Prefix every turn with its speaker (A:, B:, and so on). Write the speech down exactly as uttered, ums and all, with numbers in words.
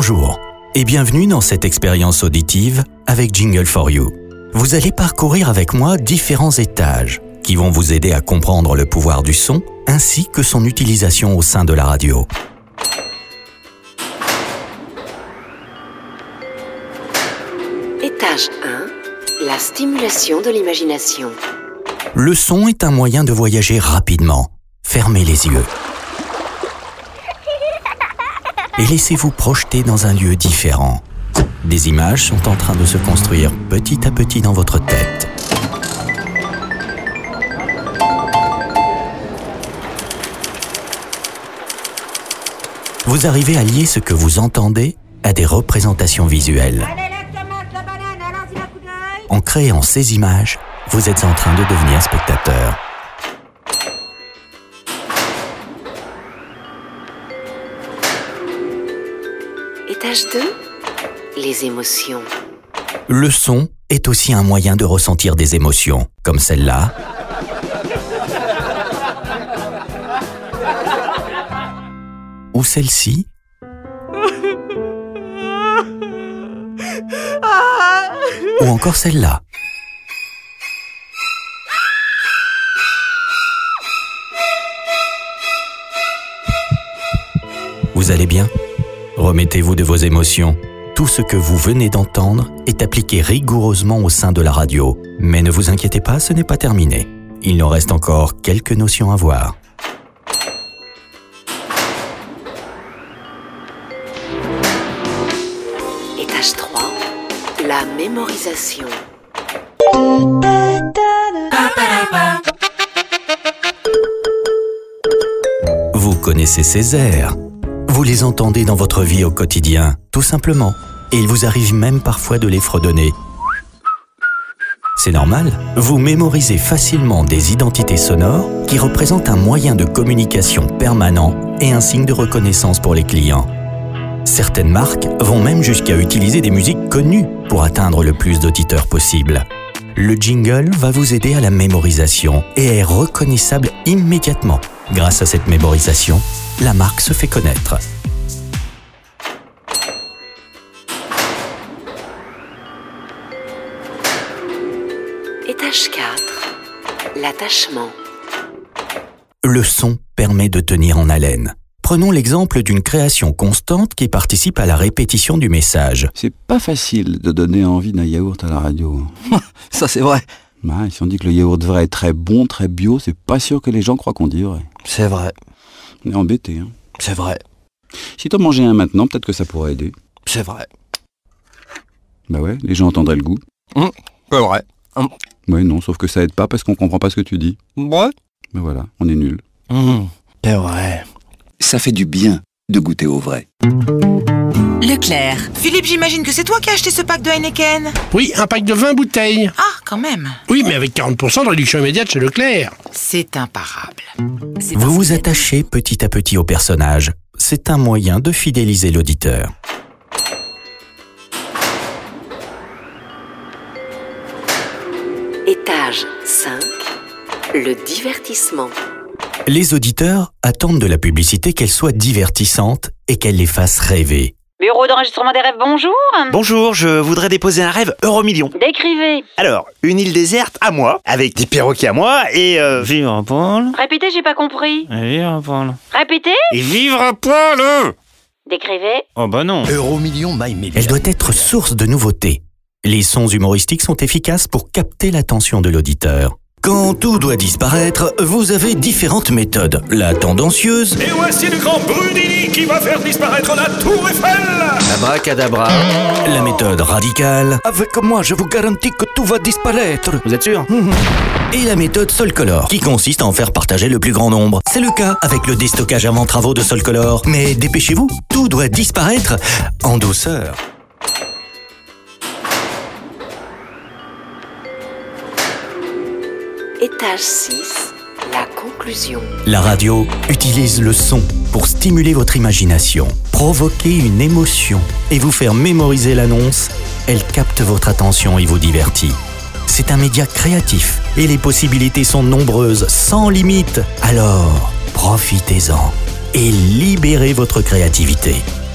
A: Bonjour et bienvenue dans cette expérience auditive avec Jingle for You. Vous allez parcourir avec moi différents étages qui vont vous aider à comprendre le pouvoir du son ainsi que son utilisation au sein de la radio.
B: Étage un. La stimulation de l'imagination.
A: Le son est un moyen de voyager rapidement. Fermez les yeux. Et laissez-vous projeter dans un lieu différent. Des images sont en train de se construire petit à petit dans votre tête. Vous arrivez à lier ce que vous entendez à des représentations visuelles. En créant ces images, vous êtes en train de devenir spectateur.
B: Étage deux. Les émotions.
A: Le son est aussi un moyen de ressentir des émotions, comme celle-là. Ou celle-ci. Ou encore celle-là. Vous allez bien ? Remettez-vous de vos émotions. Tout ce que vous venez d'entendre est appliqué rigoureusement au sein de la radio. Mais ne vous inquiétez pas, ce n'est pas terminé. Il nous reste encore quelques notions à voir.
B: Étage trois. La mémorisation.
A: Vous connaissez ces airs. Vous les entendez dans votre vie au quotidien, tout simplement. Et il vous arrive même parfois de les fredonner. C'est normal. Vous mémorisez facilement des identités sonores qui représentent un moyen de communication permanent et un signe de reconnaissance pour les clients. Certaines marques vont même jusqu'à utiliser des musiques connues pour atteindre le plus d'auditeurs possible. Le jingle va vous aider à la mémorisation et est reconnaissable immédiatement. Grâce à cette mémorisation, la marque se fait connaître.
B: Étage quatre. L'attachement.
A: Le son permet de tenir en haleine. Prenons l'exemple d'une création constante qui participe à la répétition du message.
C: C'est pas facile de donner envie d'un yaourt à la radio.
D: Ça, c'est vrai.
C: Bah, si on dit que le yaourt vrai est très bon, très bio, c'est pas sûr que les gens croient qu'on dit vrai.
D: C'est vrai.
C: On est embêté, hein.
D: C'est vrai.
C: Si t'en mangeais un maintenant, peut-être que ça pourrait aider.
D: C'est vrai.
C: Bah ouais, les gens entendraient le goût.
D: Mmh, c'est vrai. Mmh.
C: Ouais, non, sauf que ça aide pas parce qu'on comprend pas ce que tu dis.
D: Ouais.
C: Bah voilà, on est nuls.
D: Mmh, c'est vrai.
E: Ça fait du bien de goûter au vrai.
F: Leclerc. Philippe, j'imagine que c'est toi qui as acheté ce pack de Heineken.
G: Oui, un pack de vingt bouteilles.
F: Ah, quand même.
G: Oui, mais avec quarante pour cent de réduction immédiate chez Leclerc.
F: C'est imparable. C'est
A: Vous vous attachez petit à petit au personnage. C'est un moyen de fidéliser l'auditeur.
B: Étage cinq. Le divertissement.
A: Les auditeurs attendent de la publicité qu'elle soit divertissante et qu'elle les fasse rêver.
H: Bureau d'enregistrement des rêves, bonjour.
I: Bonjour, je voudrais déposer un rêve Euromillion.
H: Décrivez.
I: Alors, une île déserte à moi, avec des perroquets à moi, et euh... vivre à poil.
H: Répétez, j'ai pas compris.
I: Et vivre à poil.
H: Répétez.
I: Et vivre à poil.
H: Décrivez.
I: Oh bah non.
D: Euromillion My Million.
A: Elle doit être source de nouveautés. Les sons humoristiques sont efficaces pour capter l'attention de l'auditeur. Quand tout doit disparaître, vous avez différentes méthodes. La tendancieuse...
J: Et voici le grand Brudini qui va faire disparaître la tour Eiffel.
D: Abracadabra.
A: La méthode radicale... Avec moi, je vous garantis que tout va disparaître.
I: Vous êtes sûr?
A: Et la méthode Solcolor, qui consiste à en faire partager le plus grand nombre. C'est le cas avec le déstockage avant travaux de Solcolor. Mais dépêchez-vous, tout doit disparaître en douceur.
B: Étage six. La conclusion.
A: La radio utilise le son pour stimuler votre imagination, provoquer une émotion et vous faire mémoriser l'annonce. Elle capte votre attention et vous divertit. C'est un média créatif et les possibilités sont nombreuses, sans limite. Alors, profitez-en et libérez votre créativité.